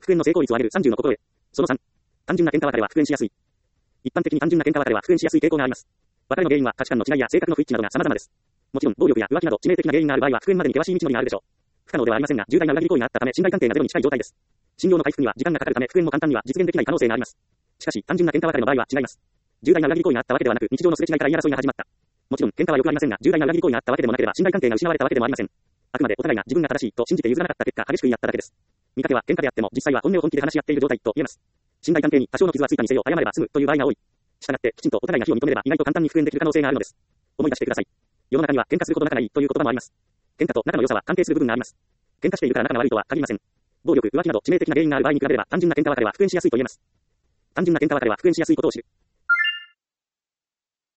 復縁の成功率を上げる30の心得。その3。単純な喧嘩別れは復縁しやすい。一般的に単純な喧嘩別れは復縁しやすい傾向があります。別れの原因は価値観の違いや性格の不一致などが様々です。もちろん、暴力や浮気など致命的な原因がある場合は復縁までに険しい道のりがあるでしょう。不可能ではありませんが、重大な裏切り行為があったため信頼関係がゼロに近い状態です。信用の回復には時間がかかるため復縁も簡単には実現できない可能性があります。しかし、単純な喧嘩別れの場合は違います。重大な裏切り行為があったわけではなく、日常のすれ違いから言い争いが始まった。もちろん、喧嘩は良くありませんが、重大な裏切り行為があったわけでもなければ信頼関係が失われたわけでもありません。あくまでお互いが自分が正しいと信じて譲らなかった結果、激しく言い合っただけです。見かけは喧嘩であっても、実際は本音を本気で話し合っている状態と言えます。信頼関係に多少の傷はついたにせよ謝れば済むという場合が多い。したがって、きちんとお互いが非を認めれば意外と簡単に復縁できる可能性があるのです。思い出してください。世の中には喧嘩するほど仲がいいという言葉もあります。喧嘩と仲の良さは関係する部分があります。喧嘩しているから仲が悪いとは限りません。暴力、浮気など致命的な原因がある場合に比べれば単純な喧嘩別れは復縁しやすいと言えます。単純な喧嘩別れは復縁しやすいことを知る。